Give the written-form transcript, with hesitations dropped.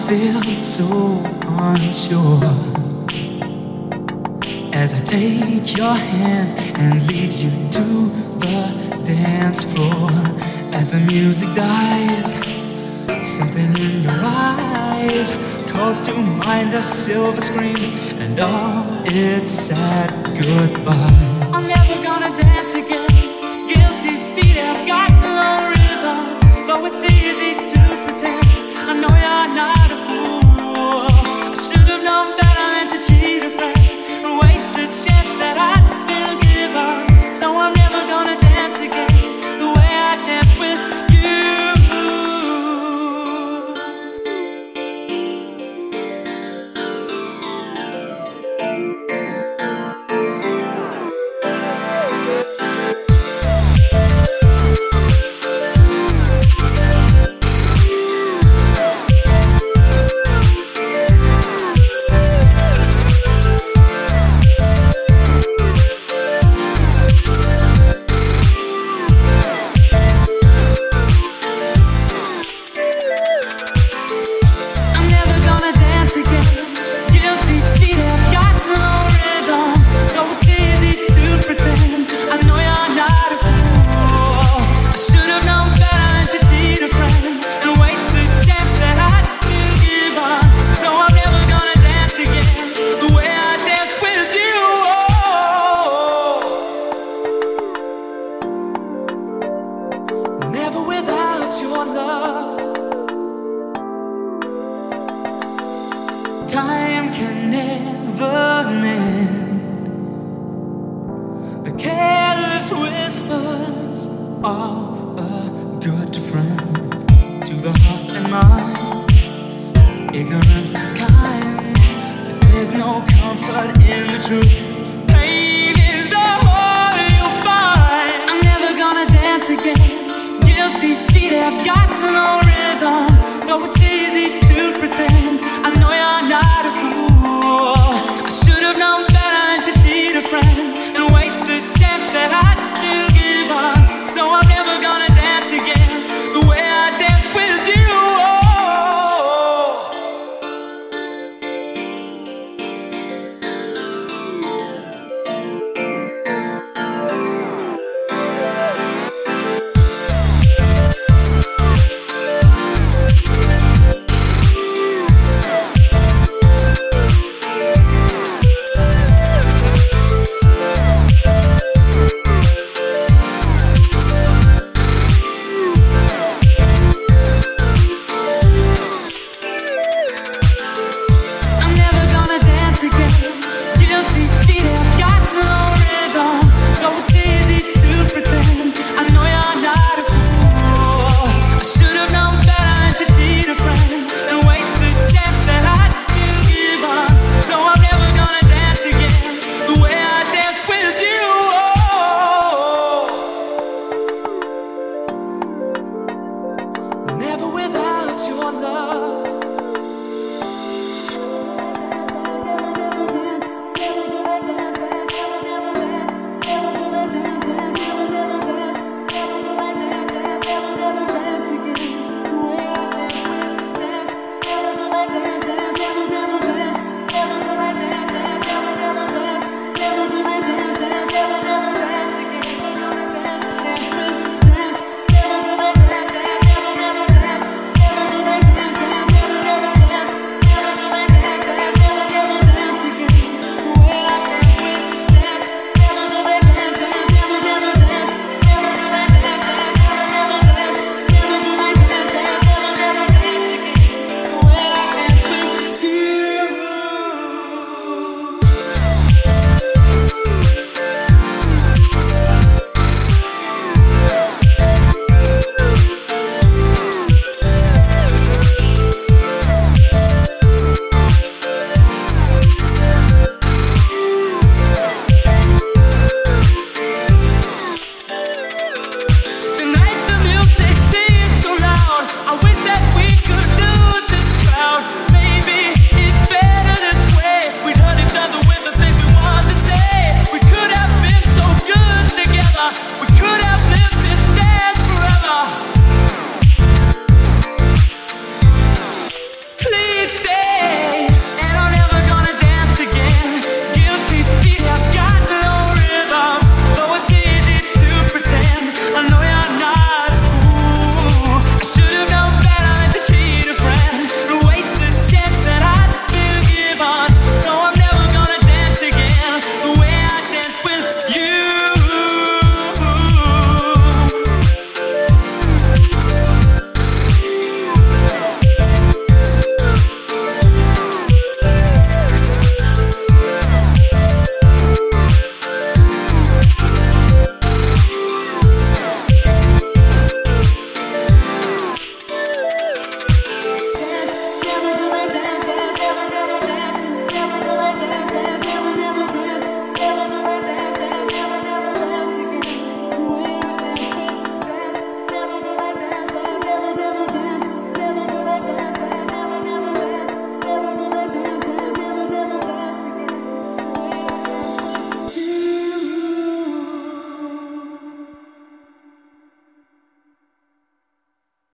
feel so unsure as I take your hand and lead you to the dance floor. As the music dies, something in your eyes calls to mind a silver screen and all its sad goodbyes. I'm never gonna dance again. Guilty feet have got no rhythm, though it's easy to pretend. I know you're not a fool. I should have known better than to cheat a friend and waste the chance that I'd been given. So I'm never gonna dance again the way I dance with you. Never without your love. Time can never mend the careless whispers of a good friend. To the heart and mind, ignorance is kind, but there's no comfort in the truth.